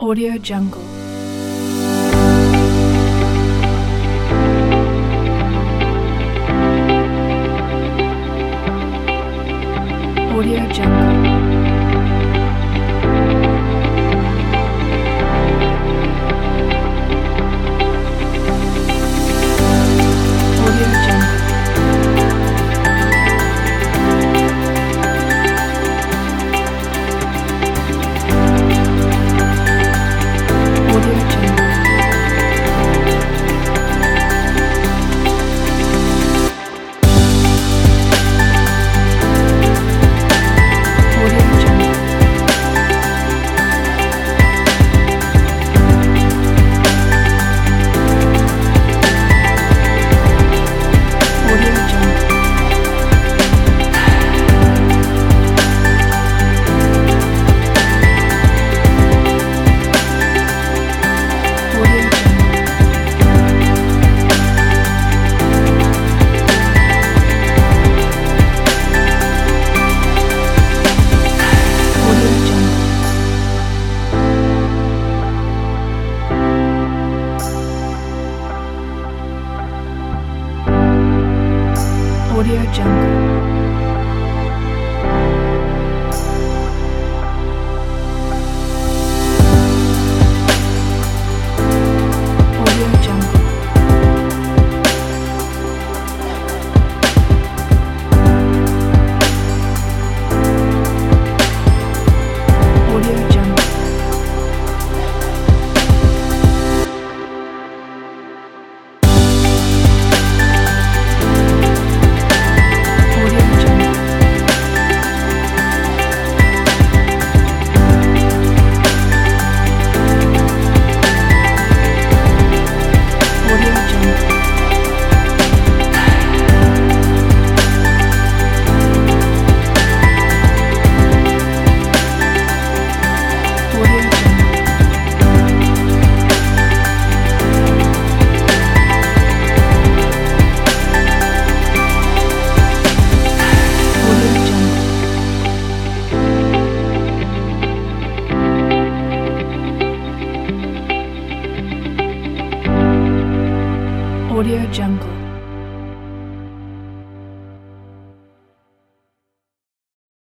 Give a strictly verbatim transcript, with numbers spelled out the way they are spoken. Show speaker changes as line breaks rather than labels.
Audio Jungle. Audio Jungle. Audio Jungle. Audio Jungle. Audio Jungle. Audio Jungle. Audio Jungle. Audio Jungle. Audio Jungle. Audio Jungle. Audio Jungle. Audio Jungle. Audio Jungle. Audio Jungle. Audio Jungle. Audio Jungle.